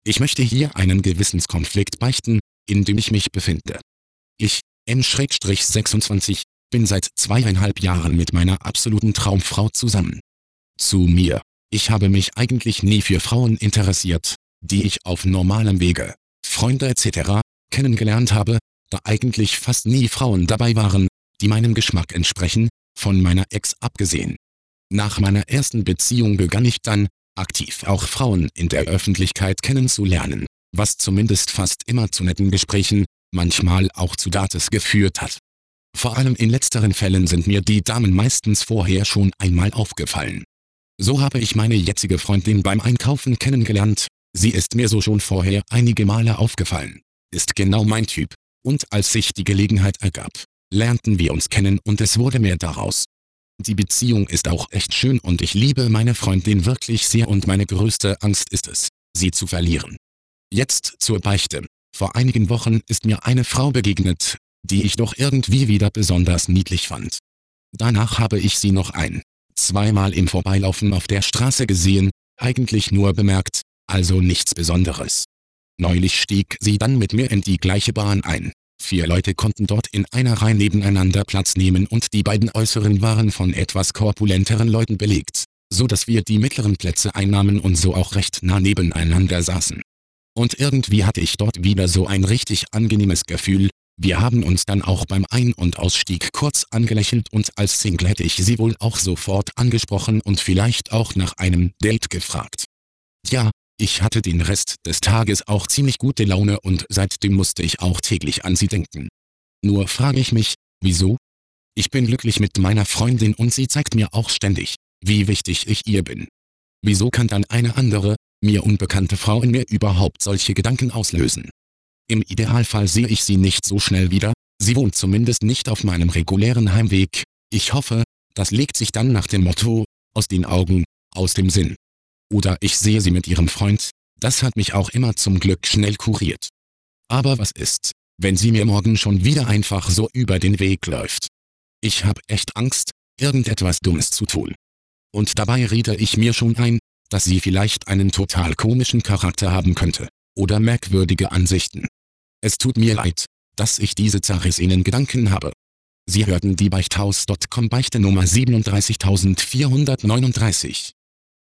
Ich möchte hier einen Gewissenskonflikt beichten, in dem ich mich befinde. Ich, M-26, bin seit 2,5 Jahren mit meiner absoluten Traumfrau zusammen. Zu mir. Ich habe mich eigentlich nie für Frauen interessiert, die ich auf normalem Wege, Freunde etc., kennengelernt habe, da eigentlich fast nie Frauen dabei waren, die meinem Geschmack entsprechen, von meiner Ex abgesehen. Nach meiner ersten Beziehung begann ich dann, aktiv auch Frauen in der Öffentlichkeit kennenzulernen, was zumindest fast immer zu netten Gesprächen, manchmal auch zu Dates geführt hat. Vor allem in letzteren Fällen sind mir die Damen meistens vorher schon einmal aufgefallen. So habe ich meine jetzige Freundin beim Einkaufen kennengelernt, sie ist mir so schon vorher einige Male aufgefallen, ist genau mein Typ, und als sich die Gelegenheit ergab, lernten wir uns kennen und es wurde mehr daraus. Die Beziehung ist auch echt schön und ich liebe meine Freundin wirklich sehr und meine größte Angst ist es, sie zu verlieren. Jetzt zur Beichte. Vor einigen Wochen ist mir eine Frau begegnet, die ich doch irgendwie wieder besonders niedlich fand. Danach habe ich sie noch zweimal im Vorbeilaufen auf der Straße gesehen, eigentlich nur bemerkt, also nichts Besonderes. Neulich stieg sie dann mit mir in die gleiche Bahn ein. 4 Leute konnten dort in einer Reihe nebeneinander Platz nehmen und die beiden äußeren waren von etwas korpulenteren Leuten belegt, so dass wir die mittleren Plätze einnahmen und so auch recht nah nebeneinander saßen. Und irgendwie hatte ich dort wieder so ein richtig angenehmes Gefühl. Wir haben uns dann auch beim Ein- und Ausstieg kurz angelächelt und als Single hätte ich sie wohl auch sofort angesprochen und vielleicht auch nach einem Date gefragt. Tja, ich hatte den Rest des Tages auch ziemlich gute Laune und seitdem musste ich auch täglich an sie denken. Nur frage ich mich, wieso? Ich bin glücklich mit meiner Freundin und sie zeigt mir auch ständig, wie wichtig ich ihr bin. Wieso kann dann eine andere, mir unbekannte Frau in mir überhaupt solche Gedanken auslösen? Im Idealfall sehe ich sie nicht so schnell wieder, sie wohnt zumindest nicht auf meinem regulären Heimweg. Ich hoffe, das legt sich dann nach dem Motto, aus den Augen, aus dem Sinn. Oder ich sehe sie mit ihrem Freund, das hat mich auch immer zum Glück schnell kuriert. Aber was ist, wenn sie mir morgen schon wieder einfach so über den Weg läuft? Ich habe echt Angst, irgendetwas Dummes zu tun. Und dabei rede ich mir schon ein, dass sie vielleicht einen total komischen Charakter haben könnte, oder merkwürdige Ansichten. Es tut mir leid, dass ich diese zerrissenen Gedanken habe. Sie hörten die Beichthaus.com Beichte Nummer 37439.